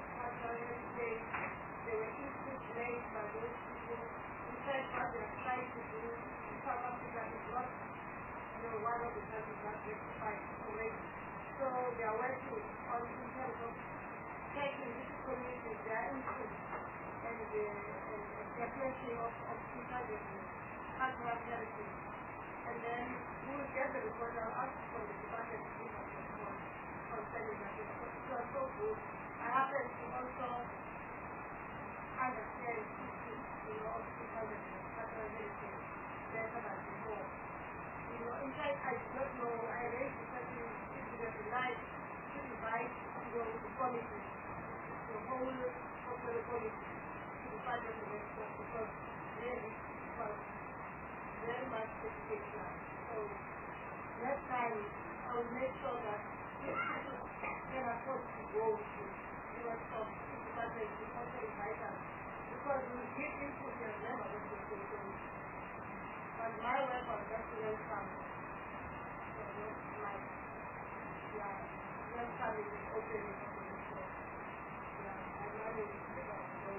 They were issues raised by those people. In fact, what they are trying to do in South Africa is not, one of the countries not rectified already. So they are working on in terms of taking this community, their input, and the definition of intelligence, cultural heritage. And then we will get the report. I'll ask for the department to give us a report concerning that. It was so good. I happen to also understand of intelligence, cultural heritage, better than before. In fact, I did not know, I raised the question if we have the right to invite the committee, the whole corporate committee, to be part of the workshop because really it was very much educational. So next time I will make sure that if people can afford to go to the workshop, the department will also invite us because we give input and never go to the workshop. But my work was just welcome. So like, welcome is opening for the show. I managed to get out of the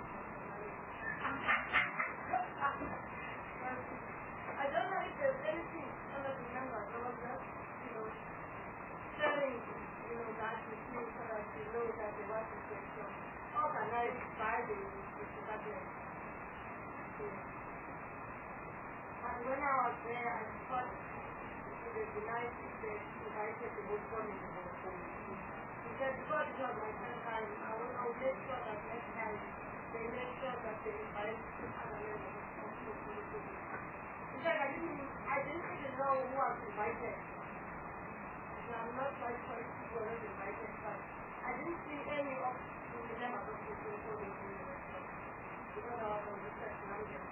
I don't know if there's anything other than members. I was just, sharing, that with you so that you know that the work is organized by the department. And when I was there, I thought it would be nice if they invited the whole community. He said, because it was my first time, I will make sure that next time they make sure that they invite other members of the community. In fact, I didn't even know who was invited. So I'm not quite sure if people were invited, but I didn't see any of the members of the community because I was on the first number.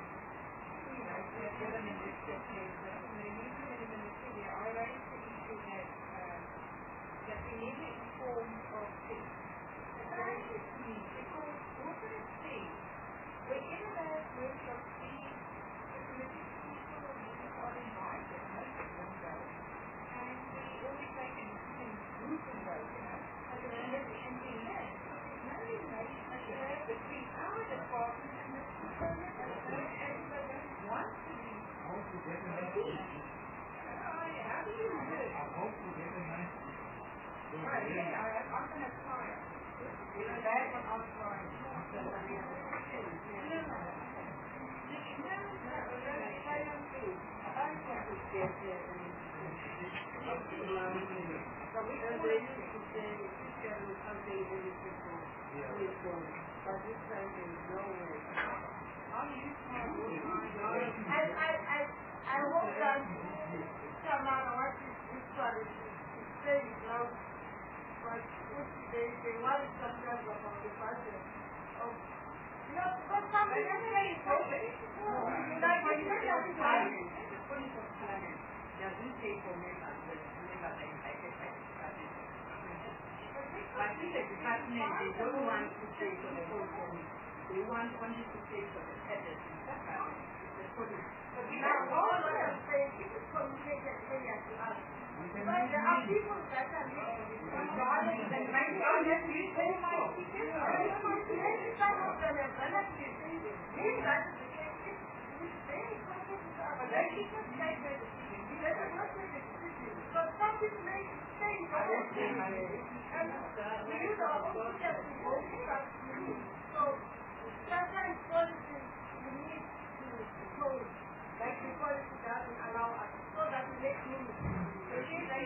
I hope that Samara watches this actually say it now, but they want sometimes about the budget of, you know, because something is very important. Like when you have to buy it, the point of planning doesn't say for members, but members are invited by the department. But in the department, they don't want to say for the whole family. They want only to say for the head of the department. The police. but now all of them say, people communicate and say yes to us. But there are people that are not regardless and might not get to say my ticket. Maybe some of them have benefits. Maybe that's the case. We say something to our relationship like that. Let us not make a decision. But some people may say something. And we use our own steps to go back to you. So sometimes policies we need to close. Like the policy doesn't allow us so that we make room. Okay, like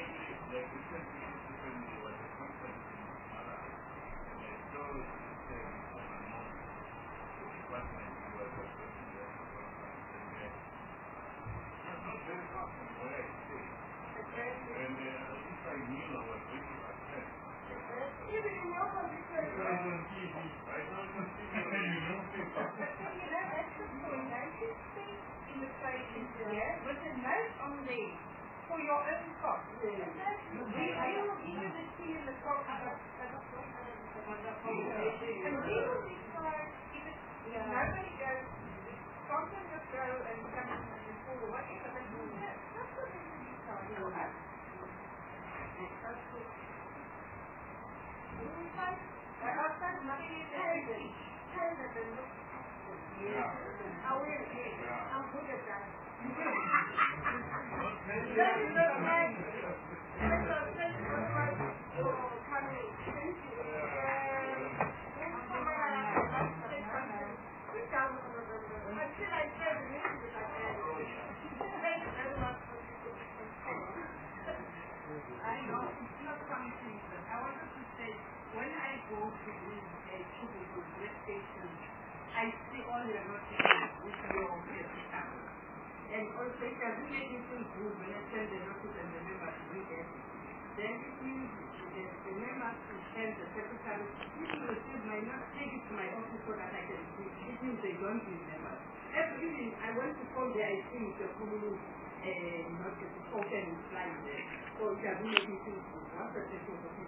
even in your position, In the station here, with a note on there for your own cost. We will give you the key in the cost and we will decide if nobody goes, something just go and come and pull the whatever, but that's what we will decide for us. outside nothing is happening. I will. I'm good at that. That is not right. Thank you very much for coming. Thank you. Next time I have to say something. Sit down. Until I say the name that I had. Thank you very much for I know it's not something, but I wanted to say, when I go to the Chubut station, I see all your notices with your account. And also it doesn't make me feel good when I send the notice and the member to read it. Then it means the member to send the secretary, if you receive my note, take it to my office so that I can see. It means they don't remember. Every evening I want to call there, I see it's a common notice, open slide there. So it doesn't make me feel good. Once I take